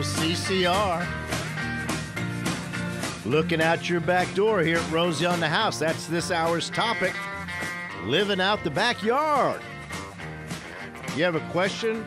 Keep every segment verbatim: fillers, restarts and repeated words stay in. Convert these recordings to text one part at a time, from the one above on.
go, C C R. Looking out your back door here at Rosie on the House. That's this hour's topic, living out the backyard. You have a question?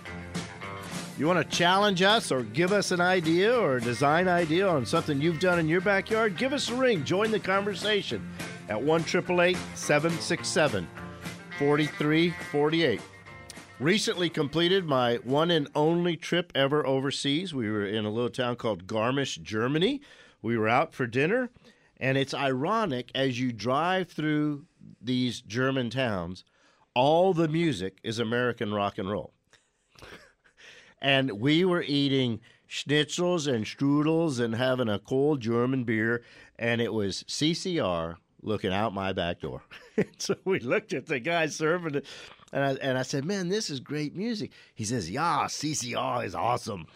You want to challenge us or give us an idea or a design idea on something you've done in your backyard? Give us a ring. Join the conversation at one eight eight eight, seven six seven, four three four eight. Recently completed my one and only trip ever overseas. We were in a little town called Garmisch, Germany. We were out for dinner, and it's ironic as you drive through these German towns, all the music is American rock and roll. And we were eating schnitzels and strudels and having a cold German beer, and it was C C R looking out my back door. So we looked at the guy serving it, and I, and I said, man, this is great music. He says, yeah, C C R is awesome.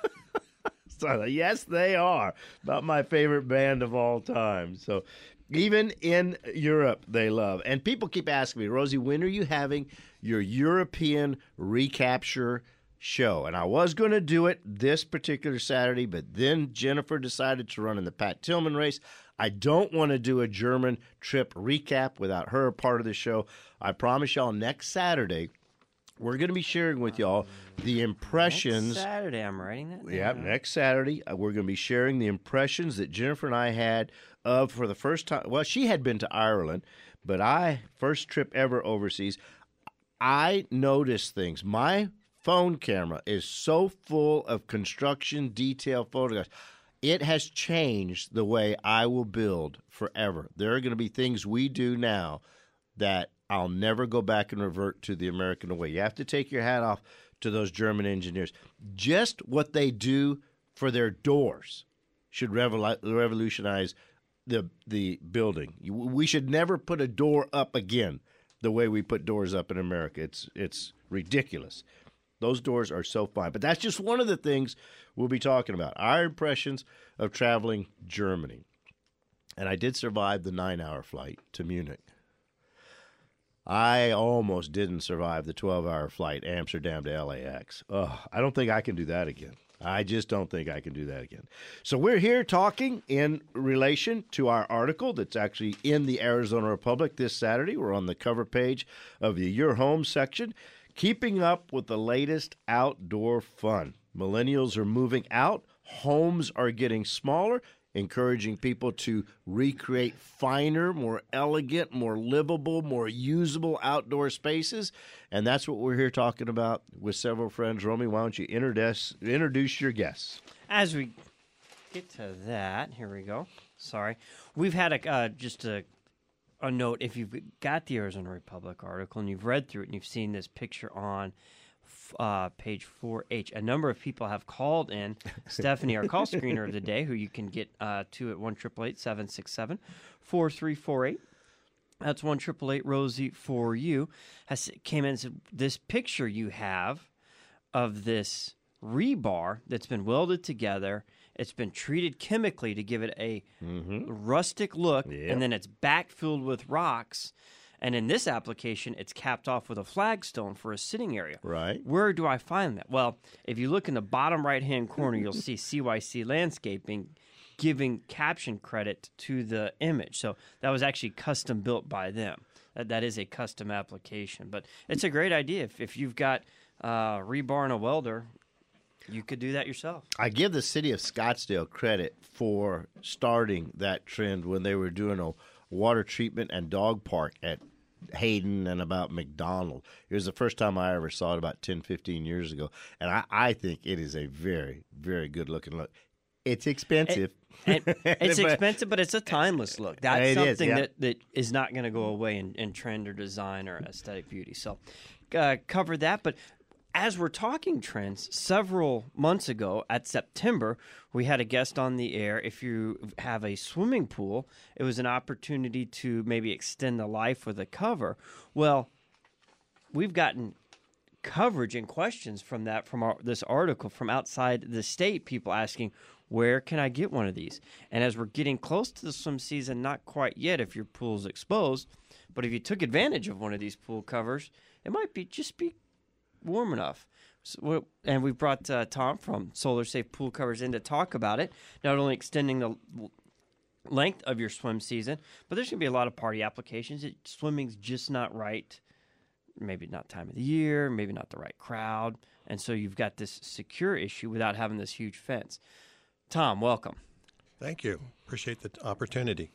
So, yes, they are. About my favorite band of all time. So even in Europe, they love. And people keep asking me, Rosie, when are you having your European recapture show? And I was going to do it this particular Saturday, but then Jennifer decided to run in the Pat Tillman race. I don't want to do a German trip recap without her a part of the show. I promise y'all next Saturday, we're going to be sharing with y'all the impressions. Next Saturday, I'm writing that down. Yeah, next Saturday, uh, we're going to be sharing the impressions that Jennifer and I had of for the first time. Well, she had been to Ireland, but I, first trip ever overseas, I noticed things. My phone camera is so full of construction detail photographs. It has changed the way I will build forever. There are going to be things we do now that I'll never go back and revert to the American way. You have to take your hat off to those German engineers. Just what they do for their doors should revol- revolutionize the the building. We should never put a door up again the way we put doors up in America. It's it's ridiculous. Those doors are so fine. But that's just one of the things we'll be talking about, our impressions of traveling Germany. And I did survive the nine-hour flight to Munich. I almost didn't survive the twelve-hour flight Amsterdam to L A X. Oh, I don't think I can do that again. I just don't think I can do that again. So we're here talking in relation to our article that's actually in the Arizona Republic this Saturday. We're on the cover page of the Your Home section. Keeping up with the latest outdoor fun. Millennials are moving out. Homes are getting smaller, encouraging people to recreate finer, more elegant, more livable, more usable outdoor spaces. And that's what we're here talking about with several friends. Romy, why don't you introduce, introduce your guests? As we get to that, here we go. Sorry. We've had a uh, just a, a note. If you've got the Arizona Republic article and you've read through it and you've seen this picture on Uh, page four H. A number of people have called in. Stephanie, our call screener of the day, who you can get uh, to at one eight eight eight, seven six seven, four three four eight. That's one eight eight eight, Rosie for you. Has came in and said, this picture you have of this rebar that's been welded together, it's been treated chemically to give it a mm-hmm. rustic look, yep. and then it's backfilled with rocks. And in this application, it's capped off with a flagstone for a sitting area. Right. Where do I find that? Well, if you look in the bottom right-hand corner, you'll see C Y C Landscaping giving caption credit to the image. So that was actually custom built by them. That, that is a custom application. But it's a great idea. If, if you've got uh, rebar and a welder, you could do that yourself. I give the city of Scottsdale credit for starting that trend when they were doing a water treatment and dog park at Hayden and about McDonald. It was the first time I ever saw it about ten, fifteen years ago. And I, I think it is a very, very good looking look. It's expensive. It, it, it's expensive, but it's a timeless look. That's it something is, yeah. that, that is not going to go away in, in trend or design or aesthetic beauty. So uh, cover that. But as we're talking trends, several months ago at September, we had a guest on the air. If you have a swimming pool, it was an opportunity to maybe extend the life with a cover. Well, we've gotten coverage and questions from that, from our, this article from outside the state, people asking, where can I get one of these? And as we're getting close to the swim season, not quite yet if your pool's exposed, but if you took advantage of one of these pool covers, it might be just be warm enough So, and we brought uh, Tom from Solar Safe Pool Covers in to talk about it, not only extending the length of your swim season, but there's going to be a lot of party applications. It, swimming's just not right. Maybe not time of the year, maybe not the right crowd. And so you've got this secure issue without having this huge fence. Tom, welcome. Thank you. Appreciate the opportunity.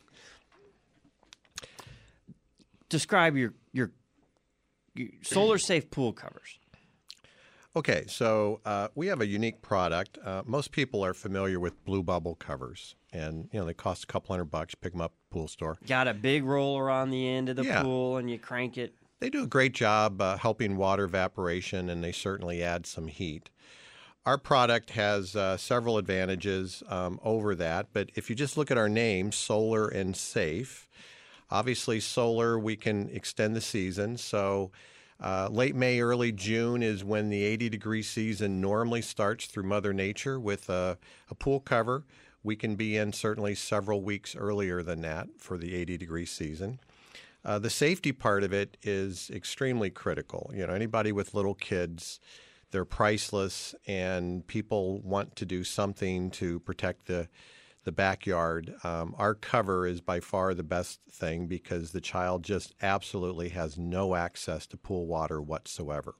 Describe your, your, your Solar Safe pool covers. Okay, so uh, we have a unique product. Uh, most people are familiar with Blue Bubble covers, and you know they cost a couple hundred bucks. Pick them up at the pool store. Got a big roller on the end of the Yeah. pool, and you crank it. They do a great job uh, helping water evaporation, and they certainly add some heat. Our product has uh, several advantages um, over that, but if you just look at our name, Solar and Safe, obviously solar, we can extend the season. So uh, late May, early June is when the eighty degree season normally starts through Mother Nature. With a, a pool cover, we can be in certainly several weeks earlier than that for the eighty degree season. Uh, the safety part of it is extremely critical. You know, anybody with little kids, they're priceless, and people want to do something to protect the the backyard. Um, our cover is by far the best thing because the child just absolutely has no access to pool water whatsoever.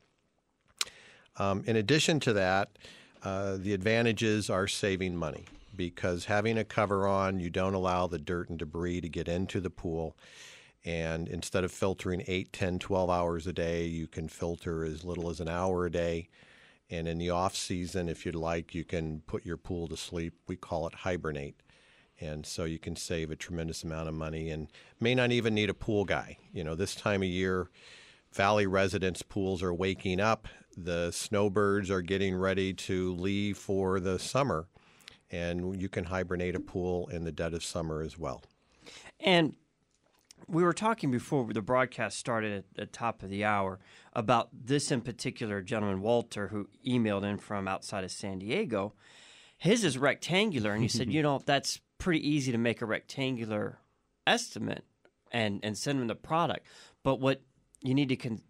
Um, in addition to that, uh, the advantages are saving money because having a cover on, you don't allow the dirt and debris to get into the pool. And instead of filtering eight, ten, twelve hours a day, you can filter as little as an hour a day. And in the off season, if you'd like, you can put your pool to sleep. We call it hibernate. And so you can save a tremendous amount of money and may not even need a pool guy. You know, this time of year, Valley residents' pools are waking up. The snowbirds are getting ready to leave for the summer. And you can hibernate a pool in the dead of summer as well. And we were talking before the broadcast started at the top of the hour about this in particular gentleman, Walter, who emailed in from outside of San Diego. His is rectangular, and he said, you know, that's pretty easy to make a rectangular estimate and, and send him the product. But what you need to con-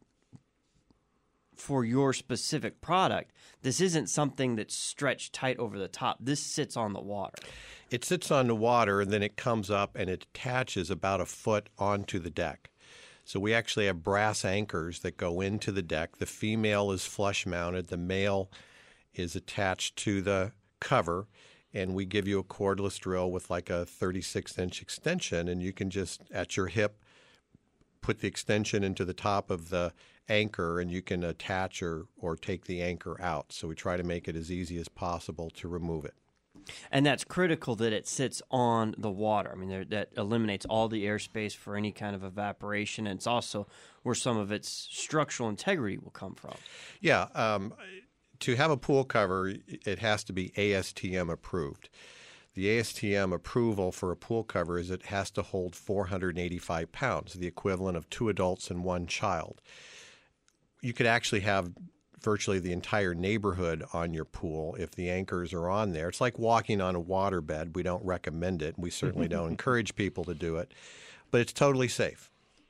for your specific product, this isn't something that's stretched tight over the top. This sits on the water. It sits on the water, and then it comes up and it attaches about a foot onto the deck. So we actually have brass anchors that go into the deck. The female is flush mounted. The male is attached to the cover, and we give you a cordless drill with like a thirty-six inch extension, and you can just, at your hip, put the extension into the top of the anchor, and you can attach or, or take the anchor out. So we try to make it as easy as possible to remove it. And that's critical that it sits on the water. I mean, there, that eliminates all the airspace for any kind of evaporation, and it's also where some of its structural integrity will come from. Yeah. Um, to have a pool cover, it has to be A S T M approved. The A S T M approval for a pool cover is it has to hold four hundred eighty-five pounds, the equivalent of two adults and one child. You could actually have virtually the entire neighborhood on your pool if the anchors are on there. It's like walking on a waterbed. We don't recommend it. We certainly don't encourage people to do it, but it's totally safe.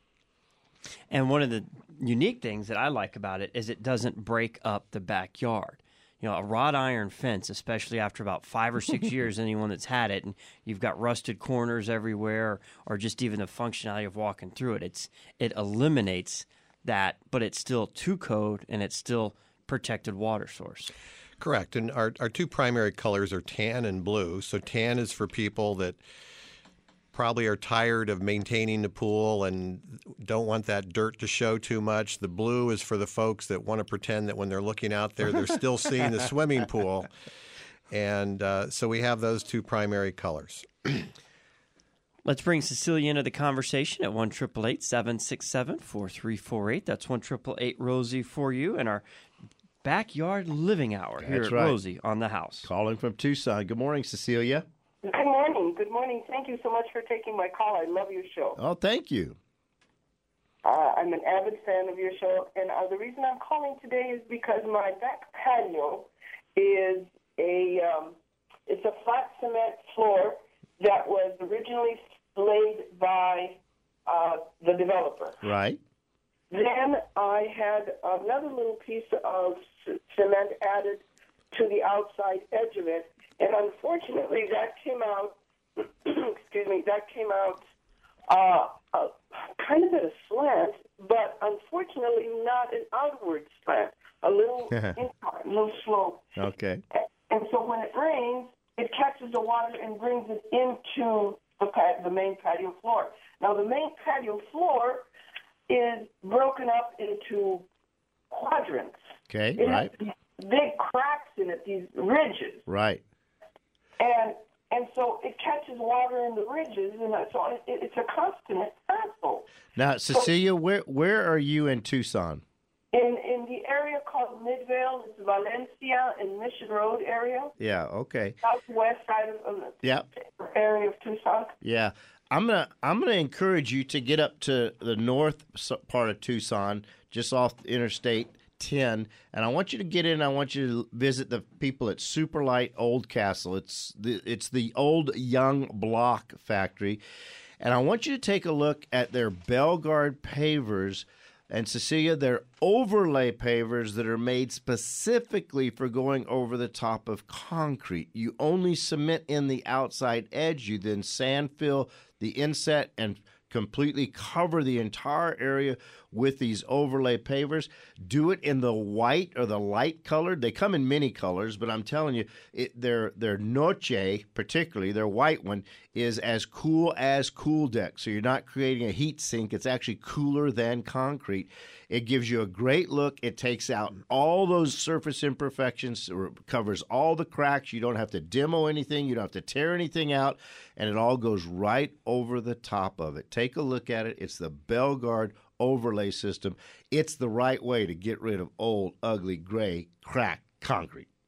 And one of the unique things that I like about it is it doesn't break up the backyard. You know, a wrought iron fence, especially after about five or six years, anyone that's had it, and you've got rusted corners everywhere, or just even the functionality of walking through it, it's it eliminates that, but it's still two code and it's still protected water source. Correct. And our, our two primary colors are tan and blue. So tan is for people that probably are tired of maintaining the pool and don't want that dirt to show too much. The blue is for the folks that want to pretend that when they're looking out there, they're still seeing the swimming pool. And uh, so we have those two primary colors. Let's bring Cecilia into the conversation at one eight eight eight, seven six seven, four three four eight. That's one eight eight eight, Rosie for you and our backyard living hour here That's at right. Rosie on the house. Calling from Tucson. Good morning, Cecilia. Good morning. Good morning. Thank you so much for taking my call. I love your show. Oh, thank you. Uh, I'm an avid fan of your show, and uh, the reason I'm calling today is because my back patio is a um, it's a flat cement floor that was originally laid by uh, the developer. Right. Then I had another little piece of c- cement added to the outside edge of it, and unfortunately that came out, excuse me, that came out uh, uh, kind of at a slant, but unfortunately not an outward slant, a little incline, a little slope. Okay. And so when it rains, it catches the water and brings it into the pat- the main patio floor. Now, the main patio floor is broken up into quadrants. Okay, It right. has these big cracks in it, these ridges. Right. And and so it catches water in the ridges, and so it, it's a constant hassle. Now, Cecilia, where where are you in Tucson? In in the area called Midvale, it's Valencia and Mission Road area, Yeah, okay. southwest side of, of the Yeah. area of Tucson. Yeah. I'm gonna I'm gonna encourage you to get up to the north s- part of Tucson, just off Interstate ten, and I want you to get in. I want you to visit the people at Superlight Old Castle. It's the it's the old Young Block factory, and I want you to take a look at their Belgard pavers. And Cecilia, they're overlay pavers that are made specifically for going over the top of concrete. You only cement in the outside edge. You then sand fill the inset and completely cover the entire area with these overlay pavers. Do it in the white or the light colored. They come in many colors, but I'm telling you, it, their their Noche, particularly their white one, is as cool as Cool Deck. So you're not creating a heat sink. It's actually cooler than concrete. It gives you a great look. It takes out all those surface imperfections, covers all the cracks. You don't have to demo anything. You don't have to tear anything out, and it all goes right over the top of it. Take a look at it. It's the Belgard overlay system. It's the right way to get rid of old, ugly, gray, cracked concrete.